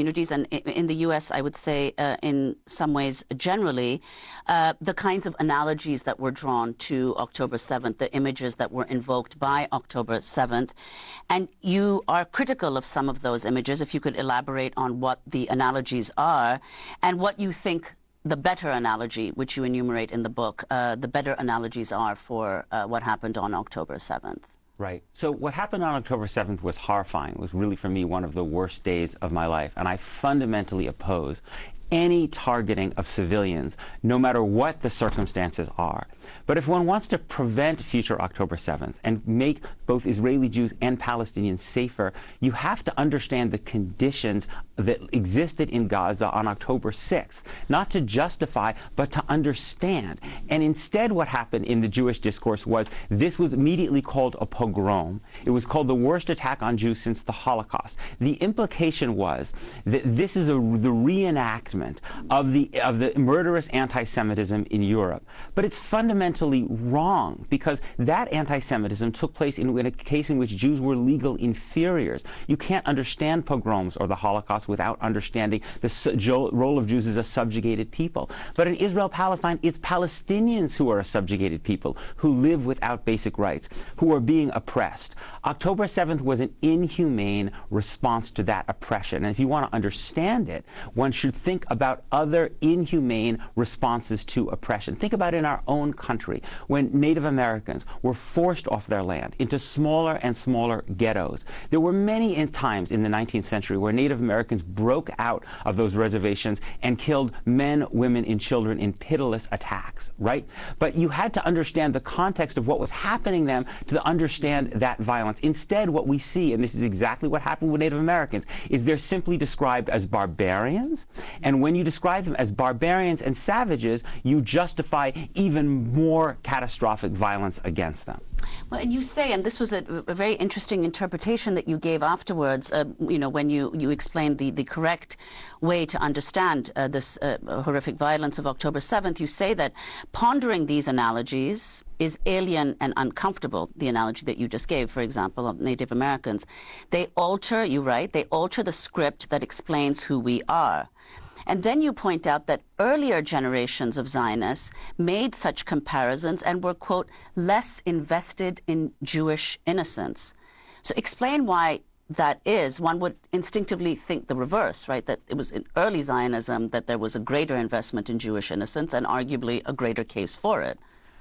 in the U.S., I would say, in some ways generally, the kinds of analogies that were drawn to October 7th, the images that were invoked by October 7th. And you are critical of some of those images. If you could elaborate on what the analogies are and what you think the better analogy, which you enumerate in the book, the better analogies are for what happened on October 7th. Right. So what happened on October 7th was horrifying. It was really, for me, one of the worst days of my life. And I fundamentally oppose any targeting of civilians, no matter what the circumstances are. But if one wants to prevent future October 7th and make both Israeli Jews and Palestinians safer, you have to understand the conditions that existed in Gaza on October 6th, not to justify, but to understand. And instead what happened in the Jewish discourse was this was immediately called a pogrom. It was called the worst attack on Jews since the Holocaust. The implication was that this is the reenactment of the murderous anti-Semitism in Europe. But it's fundamentally wrong because that anti-Semitism took place in a case in which Jews were legal inferiors. You can't understand pogroms or the Holocaust without understanding the role of Jews as a subjugated people. But in Israel-Palestine, it's Palestinians who are a subjugated people, who live without basic rights, who are being oppressed. October 7th was an inhumane response to that oppression. And if you want to understand it, one should think about other inhumane responses to oppression. Think about in our own country when Native Americans were forced off their land into smaller and smaller ghettos. There were many times in the 19th century where Native Americans broke out of those reservations and killed men, women, and children in pitiless attacks, right? But you had to understand the context of what was happening to them to understand that violence. Instead, what we see, and this is exactly what happened with Native Americans, is they're simply described as barbarians. And when you describe them as barbarians and savages, you justify even more catastrophic violence against them. Well, and you say, and this was a very interesting interpretation that you gave afterwards, when you explained the correct way to understand this horrific violence of October 7th, you say that pondering these analogies is alien and uncomfortable. The analogy that you just gave, for example, of Native Americans. They alter, you write, they alter the script that explains who we are. And then you point out that earlier generations of Zionists made such comparisons and were, quote, less invested in Jewish innocence. So explain why that is. One would instinctively think the reverse, right? That it was in early Zionism that there was a greater investment in Jewish innocence and arguably a greater case for it.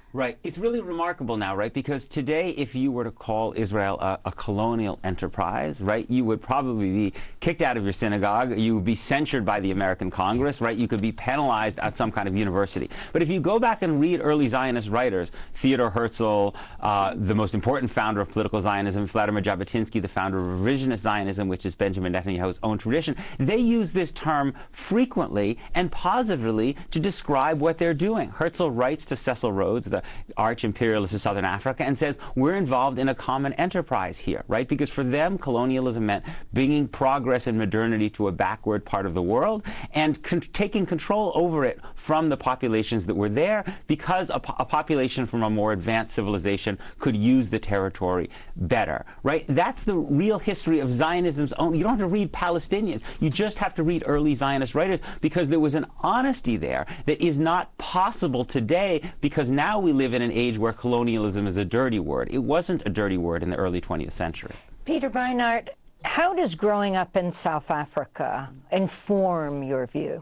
Right. It's really remarkable now, right? Because today, if you were to call Israel a colonial enterprise, right, you would probably be kicked out of your synagogue. You would be censured by the American Congress, right? You could be penalized at some kind of university. But if you go back and read early Zionist writers, Theodor Herzl, the most important founder of political Zionism, Vladimir Jabotinsky, the founder of revisionist Zionism, which is Benjamin Netanyahu's own tradition, they use this term frequently and positively to describe what they're doing. Herzl writes to Cecil Rhodes, the arch-imperialist of Southern Africa, and says, we're involved in a common enterprise here, right? Because for them, colonialism meant bringing progress and modernity to a backward part of the world and taking control over it from the populations that were there, because a population from a more advanced civilization could use the territory better, right? That's the real history of Zionism's own. You don't have to read Palestinians. You just have to read early Zionist writers, because there was an honesty there that is not possible today, because now we live in an age where colonialism is a dirty word. It wasn't a dirty word in the early 20th century. Peter Beinart, how does growing up in South Africa inform your view?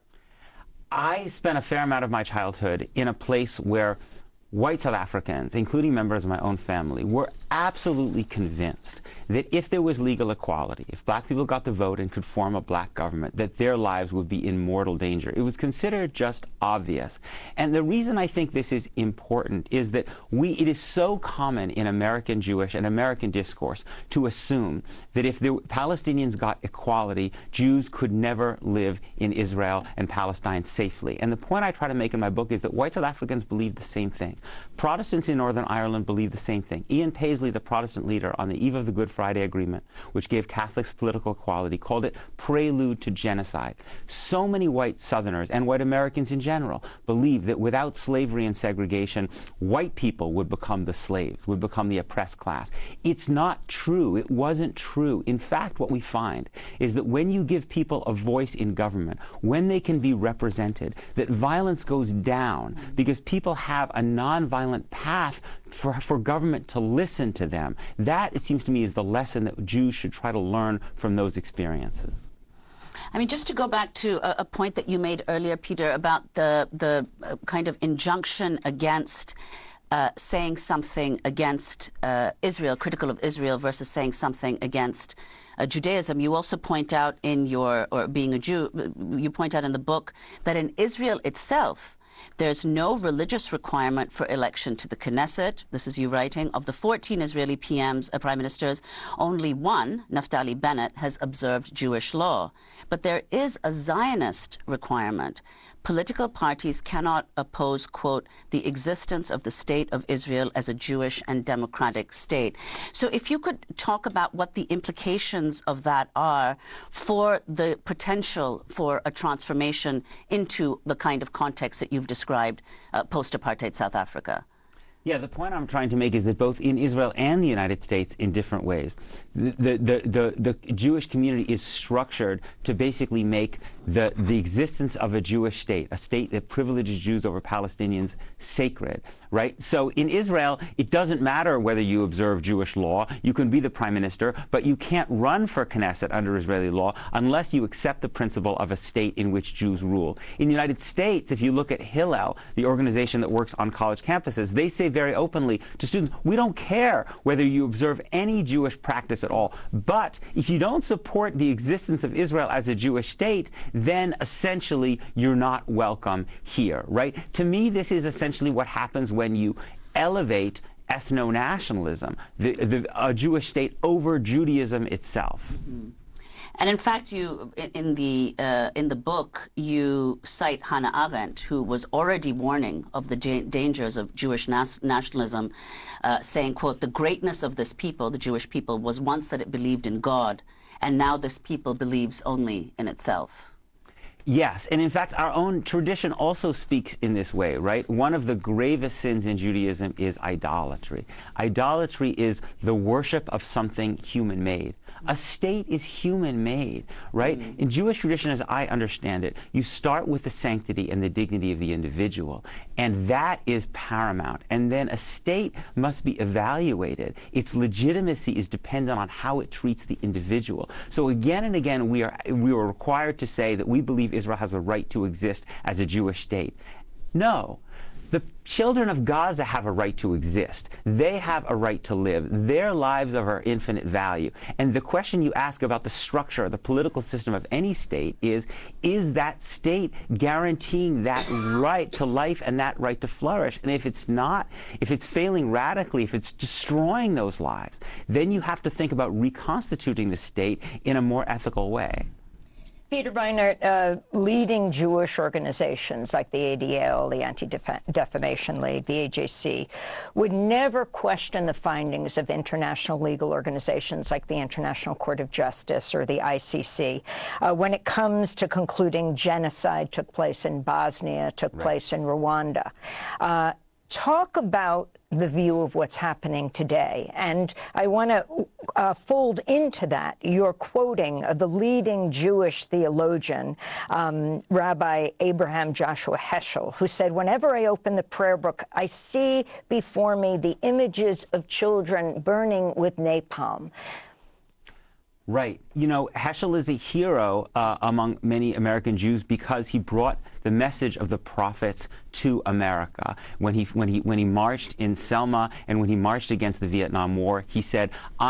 I spent a fair amount of my childhood in a place where white South Africans, including members of my own family, were absolutely convinced that if there was legal equality, if black people got the vote and could form a black government, that their lives would be in mortal danger. It was considered just obvious. And the reason I think this is important is that it is so common in American Jewish and American discourse to assume that if the Palestinians got equality, Jews could never live in Israel and Palestine safely. And the point I try to make in my book is that white South Africans believe the same thing. Protestants in Northern Ireland believe the same thing. Ian Paisley, the Protestant leader, on the eve of the Good Friday Agreement, which gave Catholics political equality, called it prelude to genocide. So many white Southerners and white Americans in general believe that without slavery and segregation, white people would become the slaves, would become the oppressed class. It's not true. It wasn't true. In fact, what we find is that when you give people a voice in government, when they can be represented, that violence goes down because people have a nonviolent path for government to listen to them. That, it seems to me, is the lesson that Jews should try to learn from those experiences. I mean, just to go back to a point that you made earlier, Peter, about the kind of injunction against saying something against Israel, critical of Israel, versus saying something against Judaism. You also point out in your, or being a Jew, you point out in the book that in Israel itself, there's no religious requirement for election to the Knesset. This is you writing. Of the 14 Israeli PMs, prime ministers, only one, Naftali Bennett, has observed Jewish law. But there is a Zionist requirement. Political parties cannot oppose, quote, the existence of the state of Israel as a Jewish and democratic state. So if you could talk about what the implications of that are for the potential for a transformation into the kind of context that you've described post-apartheid South Africa. Yeah, the point I'm trying to make is that both in Israel and the United States, in different ways, the Jewish community is structured to basically make the existence of a Jewish state, a state that privileges Jews over Palestinians, sacred, right? So in Israel, it doesn't matter whether you observe Jewish law. You can be the prime minister, but you can't run for Knesset under Israeli law unless you accept the principle of a state in which Jews rule. In the United States, if you look at Hillel, the organization that works on college campuses, they say very openly to students, we don't care whether you observe any Jewish practice at all, but if you don't support the existence of Israel as a Jewish state, then essentially you're not welcome here, right? To me, this is essentially what happens when you elevate ethno-nationalism, a Jewish state over Judaism itself. Mm-hmm. And in fact, you, in the book, you cite Hannah Arendt, who was already warning of the dangers of Jewish nationalism, saying, quote, the greatness of this people, the Jewish people, was once that it believed in God, and now this people believes only in itself. Yes, and in fact, our own tradition also speaks in this way, right? One of the gravest sins in Judaism is idolatry. Idolatry is the worship of something human-made. A state is human-made, right? Mm-hmm. In Jewish tradition, as I understand it, you start with the sanctity and the dignity of the individual, and that is paramount. And then a state must be evaluated. Its legitimacy is dependent on how it treats the individual. So again and again, we are required to say that we believe Israel has a right to exist as a Jewish state. No. The children of Gaza have a right to exist. They have a right to live. Their lives are of infinite value. And the question you ask about the structure, the political system of any state is that state guaranteeing that right to life and that right to flourish? And if it's not, if it's failing radically, if it's destroying those lives, then you have to think about reconstituting the state in a more ethical way. Peter Beinart, leading Jewish organizations like the ADL, the Anti-Defamation League, the AJC, would never question the findings of international legal organizations like the International Court of Justice or the ICC when it comes to concluding genocide took place in Bosnia, took place in Rwanda. Talk about the view of what's happening today. And I want to fold into that your quoting of the leading Jewish theologian, Rabbi Abraham Joshua Heschel, who said, "Whenever I open the prayer book, I see before me the images of children burning with napalm." Right. You know, Heschel is a hero among many American Jews because he brought the message of the prophets to America. When he marched in Selma and when he marched against the Vietnam War, he said,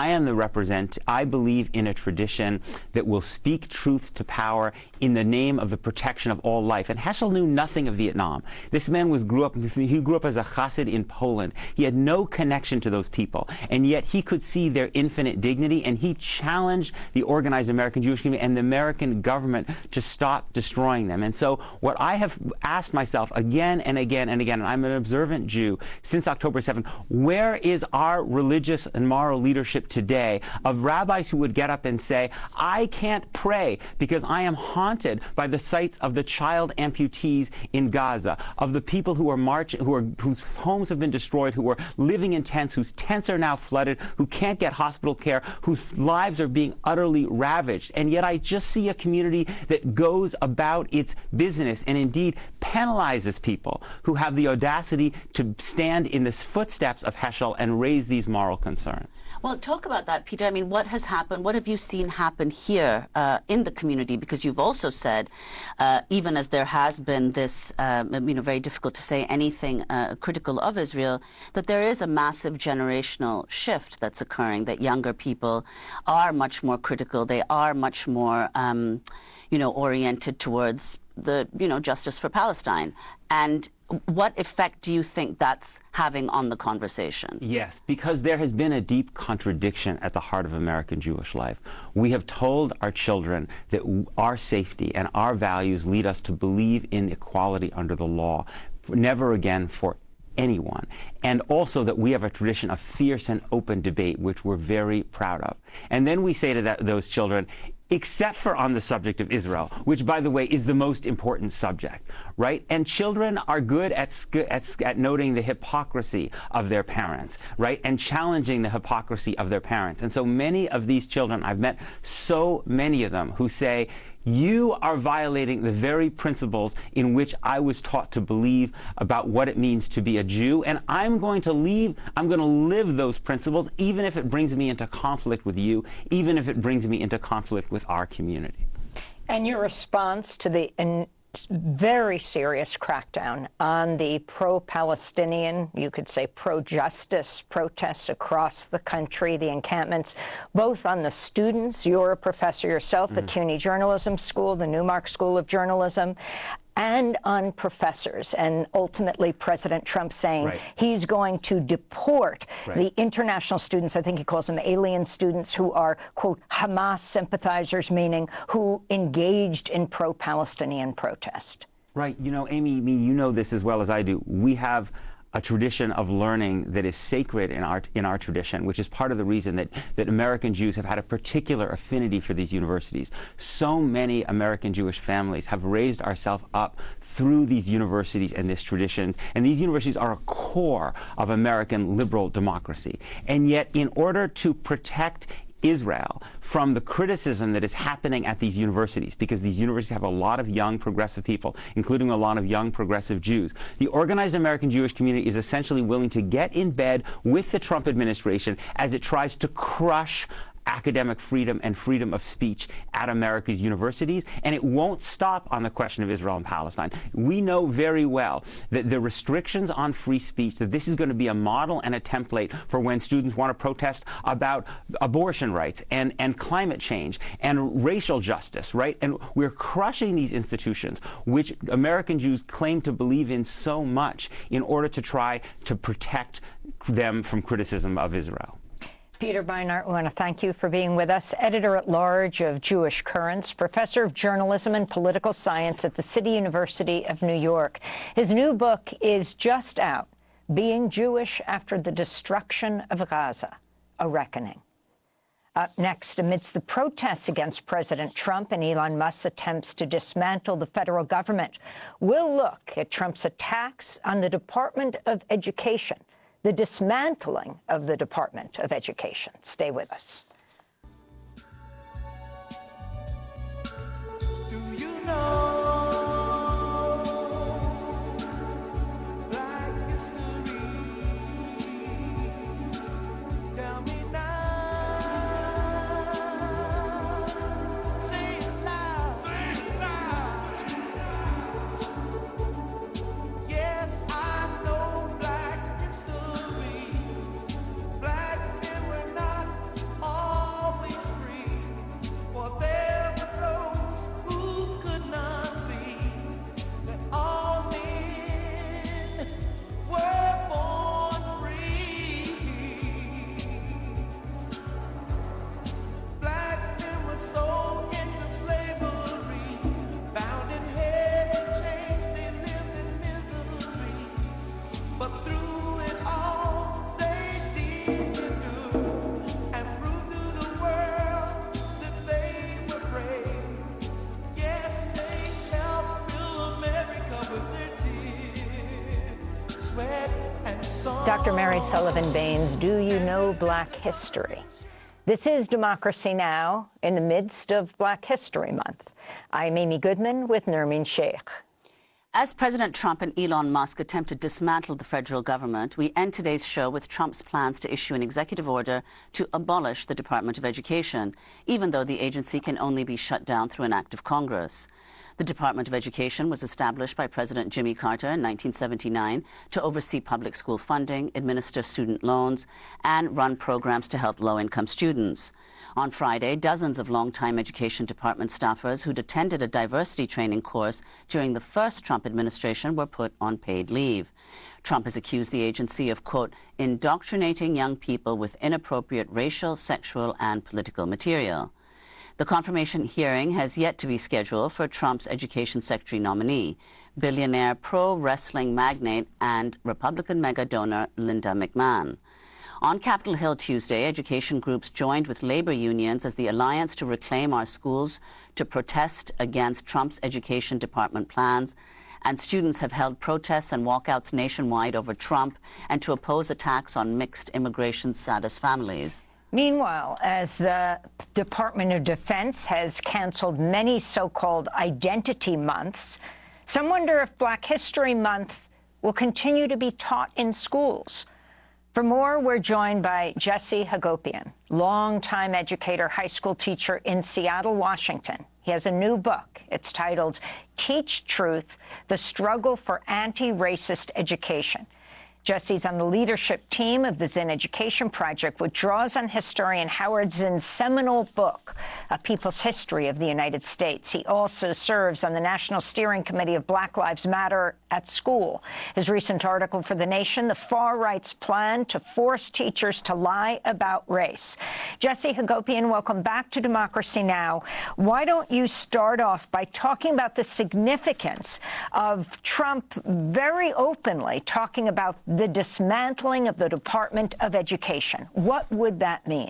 I believe in a tradition that will speak truth to power in the name of the protection of all life. And Heschel knew nothing of Vietnam. This man grew up as a chassid in Poland. He had no connection to those people, and yet he could see their infinite dignity, and he challenged the organized American Jewish community and the American government to stop destroying them. And so what I have asked myself again and again and again, and I'm an observant Jew since October 7th, where is our religious and moral leadership today of rabbis who would get up and say, I can't pray because I am haunted by the sights of the child amputees in Gaza, of the people who are marching, whose homes have been destroyed, who are living in tents, whose tents are now flooded, who can't get hospital care, whose lives are being utterly ravaged. And yet I just see a community that goes about its business and indeed penalizes people who have the audacity to stand in the footsteps of Heschel and raise these moral concerns. Well, talk about that, Peter. I mean, what has happened? What have you seen happen here in the community? Because you've also said, even as there has been this, very difficult to say anything critical of Israel, that there is a massive generational shift that's occurring, that younger people are much more critical. They are much more, oriented towards the, justice for Palestine. And what effect do you think that's having on the conversation? Yes, because there has been a deep contradiction at the heart of American Jewish life. We have told our children that our safety and our values lead us to believe in equality under the law, never again for anyone, and also that we have a tradition of fierce and open debate, which we're very proud of. And then we say to those children, except for on the subject of Israel, which, by the way, is the most important subject, right? And children are good at noting the hypocrisy of their parents, right? And challenging the hypocrisy of their parents. And so many of these children, I've met so many of them who say, you are violating the very principles in which I was taught to believe about what it means to be a Jew, and I'm going to live those principles, even if it brings me into conflict with you, even if it brings me into conflict with our community. And your response to the very serious crackdown on the pro-Palestinian, you could say pro-justice protests across the country, the encampments, both on the students, you're a professor yourself at CUNY Journalism School, the Newmark School of Journalism, and on professors, and ultimately President Trump saying he's going to deport the international students, I think he calls them alien students, who are, quote, Hamas sympathizers, meaning who engaged in pro-Palestinian protest. Right. You know, Amy, you know this as well as I do. We have a tradition of learning that is sacred in our tradition, which is part of the reason that American Jews have had a particular affinity for these universities. So many American Jewish families have raised ourselves up through these universities and this tradition, and these universities are a core of American liberal democracy. And yet, in order to protect Israel from the criticism that is happening at these universities, because these universities have a lot of young progressive people, including a lot of young progressive Jews. The organized American Jewish community is essentially willing to get in bed with the Trump administration as it tries to crush academic freedom and freedom of speech at America's universities, and it won't stop on the question of Israel and Palestine. We know very well that the restrictions on free speech, that this is going to be a model and a template for when students want to protest about abortion rights and climate change and racial justice, right? And we're crushing these institutions, which American Jews claim to believe in so much, in order to try to protect them from criticism of Israel. Peter Beinart, we want to thank you for being with us. Editor-at-large of Jewish Currents, professor of journalism and political science at the City University of New York. His new book is just out, Being Jewish After the Destruction of Gaza, A Reckoning. Up next, amidst the protests against President Trump and Elon Musk's attempts to dismantle the federal government, we'll look at Trump's attacks on the Department of Education, the dismantling of the Department of Education. Stay with us. Do you know Black history? Tell me now. Say it loud. Say it loud. Yes, I know Black history. Black men were not always free, for there were those who could not see that all men were born free. Black men were sold into slavery, bound in heavy chains, they lived in misery. But through it all, they did endure and proved to the world that they were brave. Yes, they helped build America with their tears, sweat, and song. Dr. Mary Sullivan Baines, do you know Black history? This is Democracy Now! In the midst of Black History Month. I'm Amy Goodman with Nermeen Sheikh. As President Trump and Elon Musk attempt to dismantle the federal government, we end today's show with Trump's plans to issue an executive order to abolish the Department of Education, even though the agency can only be shut down through an act of Congress. The Department of Education was established by President Jimmy Carter in 1979 to oversee public school funding, administer student loans, and run programs to help low-income students. On Friday, dozens of longtime Education Department staffers who'd attended a diversity training course during the first Trump administration were put on paid leave. Trump has accused the agency of, quote, indoctrinating young people with inappropriate racial, sexual, and political material. The confirmation hearing has yet to be scheduled for Trump's Education Secretary nominee, billionaire pro-wrestling magnate and Republican mega donor Linda McMahon. On Capitol Hill Tuesday, education groups joined with labor unions as the Alliance to Reclaim Our Schools to protest against Trump's Education Department plans, and students have held protests and walkouts nationwide over Trump and to oppose attacks on mixed immigration status families. Meanwhile, as the Department of Defense has canceled many so-called identity months, some wonder if Black History Month will continue to be taught in schools. For more, we're joined by Jesse Hagopian, longtime educator, high school teacher in Seattle, Washington. He has a new book. It's titled Teach Truth: The Struggle for Anti-Racist Education. Jesse's on the leadership team of the Zinn Education Project, which draws on historian Howard Zinn's seminal book, A People's History of the United States. He also serves on the National Steering Committee of Black Lives Matter at School. His recent article for The Nation, The Far Right's Plan to Force Teachers to Lie About Race. Jesse Hagopian, welcome back to Democracy Now! Why don't you start off by talking about the significance of Trump very openly talking about the dismantling of the Department of Education? What would that mean?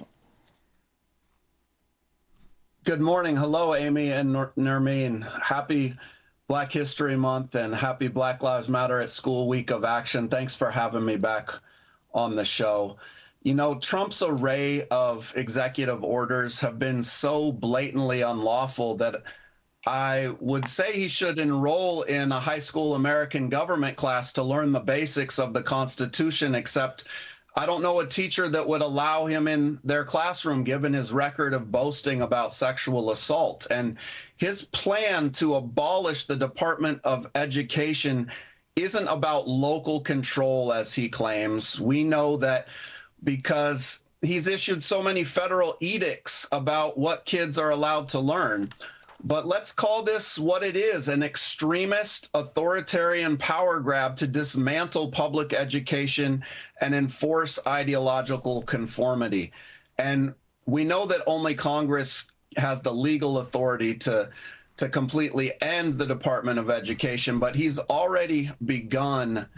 Good morning. Hello, Amy and Nermeen. Happy Black History Month and happy Black Lives Matter at School Week of Action. Thanks for having me back on the show. You know, Trump's array of executive orders have been so blatantly unlawful that I would say he should enroll in a high school American government class to learn the basics of the Constitution, except I don't know a teacher that would allow him in their classroom given his record of boasting about sexual assault. And his plan to abolish the Department of Education isn't about local control, as he claims. We know that because he's issued so many federal edicts about what kids are allowed to learn. But let's call this what it is, an extremist authoritarian power grab to dismantle public education and enforce ideological conformity. And we know that only Congress has the legal authority to completely end the Department of Education, but he's already begun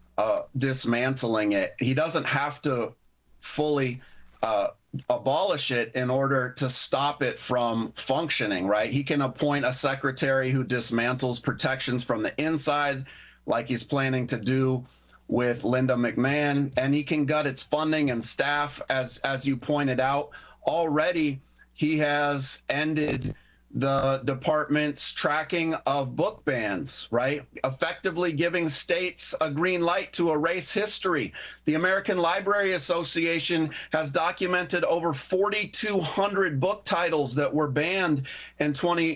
dismantling it. He doesn't have to fully abolish it in order to stop it from functioning, right? He can appoint a secretary who dismantles protections from the inside, like he's planning to do with Linda McMahon, and he can gut its funding and staff, as you pointed out. Already, he has ended the department's tracking of book bans, right? Effectively giving states a green light to erase history. The American Library Association has documented over 4,200 book titles that were banned in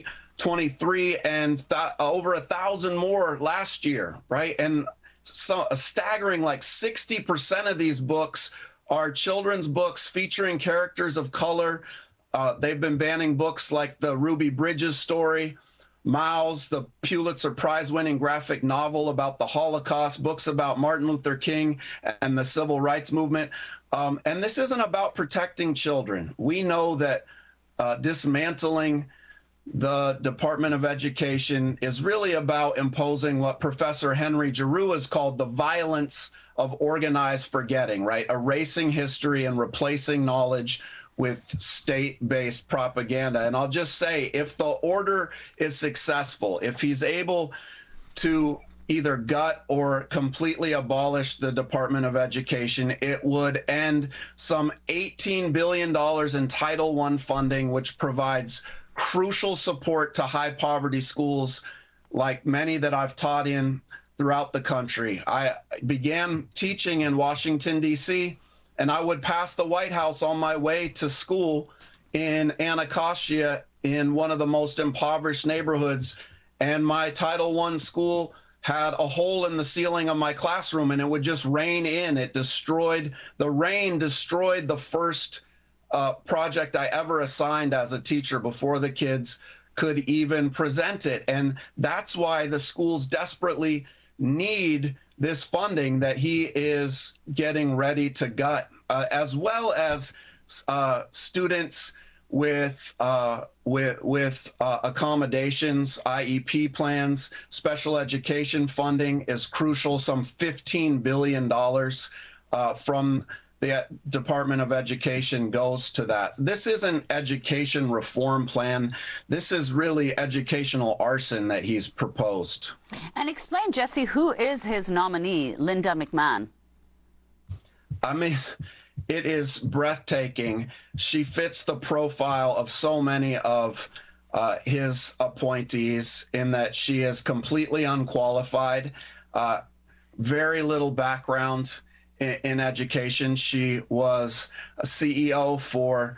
2023 and over 1,000 more last year, right? And so a staggering like 60% of these books are children's books featuring characters of color. They've been banning books like the Ruby Bridges story, Maus, the Pulitzer Prize-winning graphic novel about the Holocaust, books about Martin Luther King and the civil rights movement. And this isn't about protecting children. We know that dismantling the Department of Education is really about imposing what Professor Henry Giroux has called the violence of organized forgetting, right? Erasing history and replacing knowledge with state-based propaganda. And I'll just say, if the order is successful, if he's able to either gut or completely abolish the Department of Education, it would end some $18 billion in Title I funding, which provides crucial support to high-poverty schools like many that I've taught in throughout the country. I began teaching in Washington, D.C., and I would pass the White House on my way to school in Anacostia, in one of the most impoverished neighborhoods. And my Title I school had a hole in the ceiling of my classroom, and it would just rain in. The rain destroyed the first project I ever assigned as a teacher before the kids could even present it. And that's why the schools desperately need this funding that he is getting ready to gut, as well as students with accommodations, IEP plans. Special education funding is crucial, some $15 billion from the Department of Education goes to that. This isn't education reform plan. This is really educational arson that he's proposed. And explain, Jesse, who is his nominee, Linda McMahon? I mean, it is breathtaking. She fits the profile of so many of his appointees in that she is completely unqualified, very little background in education. She was a CEO for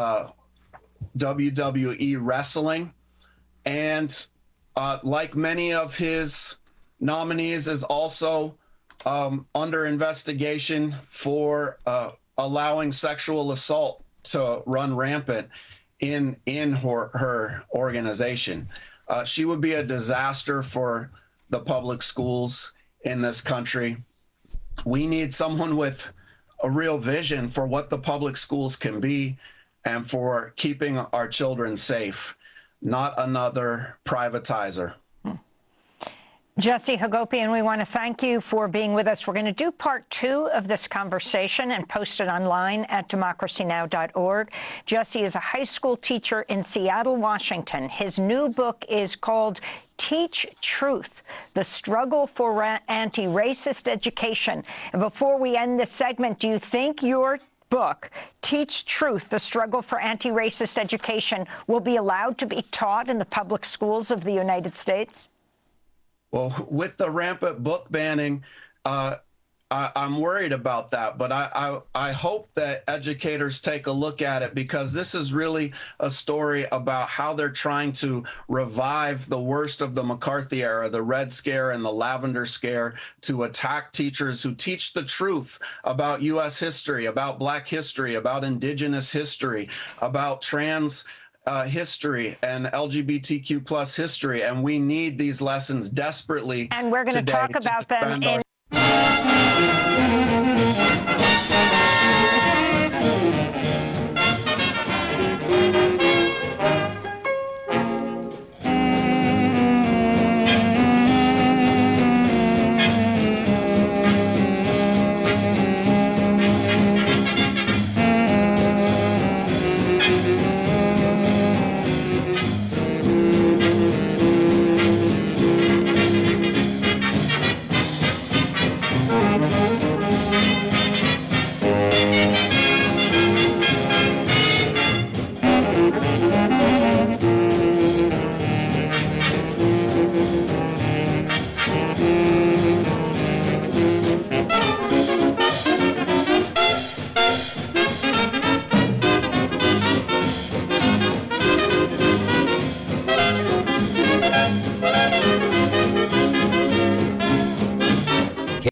WWE Wrestling, and like many of his nominees, is also under investigation for allowing sexual assault to run rampant in her organization. She would be a disaster for the public schools in this country. We need someone with a real vision for what the public schools can be and for keeping our children safe, not another privatizer. Jesse Hagopian, we want to thank you for being with us. We're going to do part 2 of this conversation and post it online at democracynow.org. Jesse is a high school teacher in Seattle, Washington. His new book is called Teach Truth, The Struggle for Anti-Racist Education. And before we end this segment, do you think your book, Teach Truth, The Struggle for Anti-Racist Education, will be allowed to be taught in the public schools of the United States? Well, with the rampant book banning, I'm worried about that, but I hope that educators take a look at it, because this is really a story about how they're trying to revive the worst of the McCarthy era, the Red Scare and the Lavender Scare, to attack teachers who teach the truth about U.S. history, about Black history, about Indigenous history, about trans history and LGBTQ plus history. And we need these lessons desperately. And we're going to talk about them in